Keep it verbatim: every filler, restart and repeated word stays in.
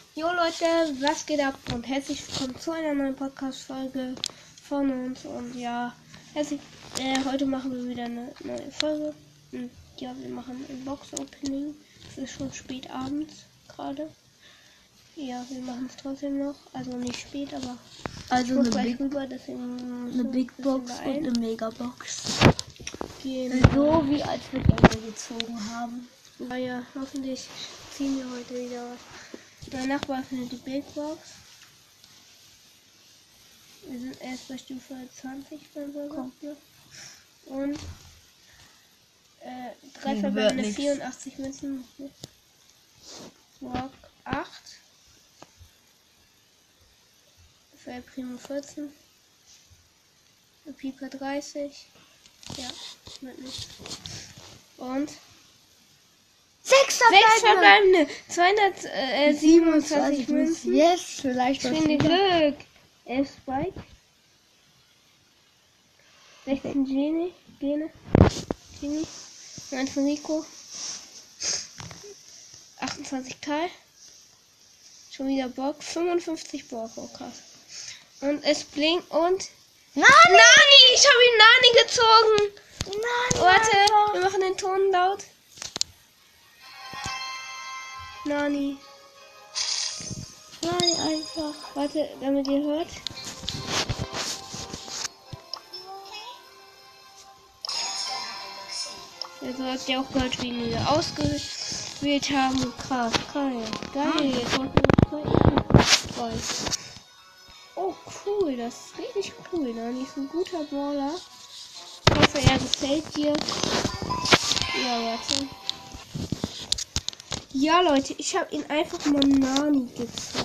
Jo Leute, was geht ab und herzlich willkommen zu einer neuen Podcast-Folge von uns. Und ja, herzlich, äh, heute machen wir wieder eine neue Folge. Und ja, wir machen ein Box-Opening. Es ist schon spät abends gerade. Ja, wir machen es trotzdem noch. Also nicht spät, aber Also ich muss eine gleich Big, rüber, deswegen eine Big Box und ein. eine Megabox. Genau. So wie als wir Geld gezogen haben. Ja, ja, hoffentlich ziehen wir heute wieder was. Mein Nachbar findet die Big Box. Wir sind erst bei Stufe zwanzig beim Burger. Und äh, drei Hm, verbleibende wird vierundachtzig Münzen. Rock acht. Für Primo vierzehn. Pieper dreißig. Ja, wird nicht. Und Sechs sechs verbleibende zweihundertsiebenundzwanzig Münzen. Yes, vielleicht was Schöne wieder. Glück. elf Spike. sechzehn Gene. Gene. Genie. neunzehn Rico. achtundzwanzig Karl. Schon wieder Bock. fünfundfünfzig Bock. Oh krass. Und es blinkt und... Nani! Nani! Ich habe ihn Nani gezogen! Nani! Warte, Alter. wir machen den Ton laut. Nani. Nani einfach. Warte, damit ihr hört. Also habt ihr auch gehört, wie wir ausgewählt haben. Krass, geil. Geil. Jetzt machen wir zwei. Oh, cool. Das ist richtig cool. Nani ist ein guter Brawler. Ich hoffe, er gefällt dir. Ja, warte. Ja, Leute, ich habe ihn einfach mal Nani gezogen.